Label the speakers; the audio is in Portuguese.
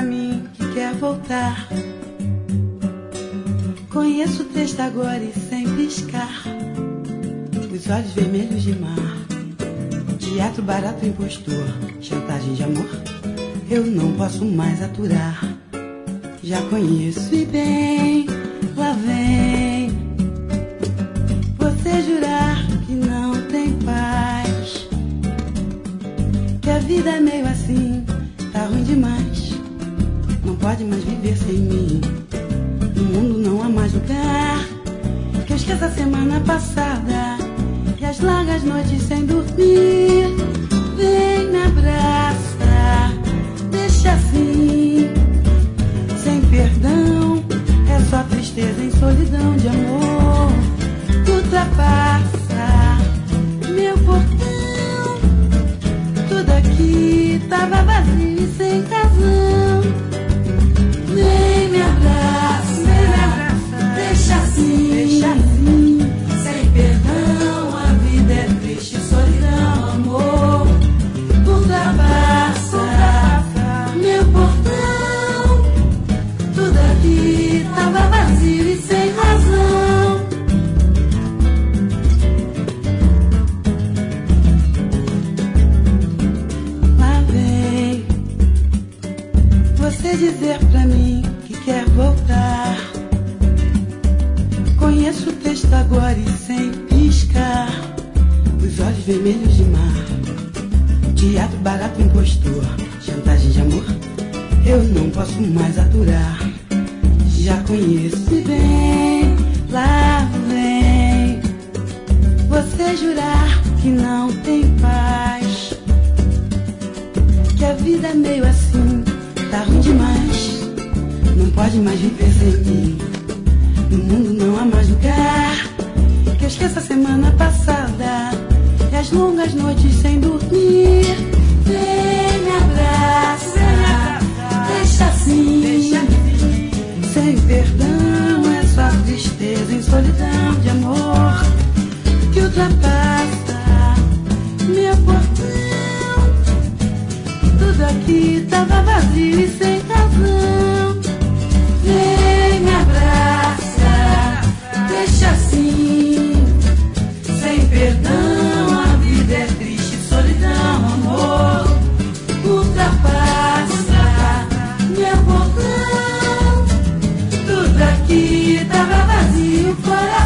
Speaker 1: mim que quer voltar. Conheço o texto agora e sem piscar. Os olhos vermelhos de mar. Teatro barato, impostor. Chantagem de amor. Eu não posso mais aturar. Já conheço e bem, lá vem você jurar que não tem paz, que a vida é meio assim, tá ruim demais. Não pode mais viver sem mim. No mundo não há mais lugar que eu esqueça a semana passada e as largas noites sem dormir. Vem, me abraça, deixa assim, sem perdão. É só tristeza em solidão de amor que ultrapassa meu portão. Tudo aqui tava vazio e sem razão. Vem, me abraça, deixa assim, sem perdão. A vida é triste, solidão, amor ultrapassa meu portão. Tudo aqui tava vazio e sem razão. Lá vem você dizer pra mim que quer voltar. Conheço o texto agora e sem piscar. Os olhos vermelhos de mar. Teatro barato, impostor. Chantagem de amor. Eu não posso mais aturar. Já conheço e bem, lá vem você jurar que não tem paz, que a vida é meio assim, tá ruim demais. Não pode mais viver sem mim. No mundo não há mais lugar que eu esqueça a semana passada e as longas noites sem dormir. Vem, me abraça, deixa assim, sem perdão. É só tristeza em solidão de amor que ultrapassa meu portão. Tudo aqui tava vazio e sem razão. Vem, me abraça, deixa assim, sem perdão. A vida é triste, solidão, amor ultrapassa meu portão. Tudo aqui tava vazio, fora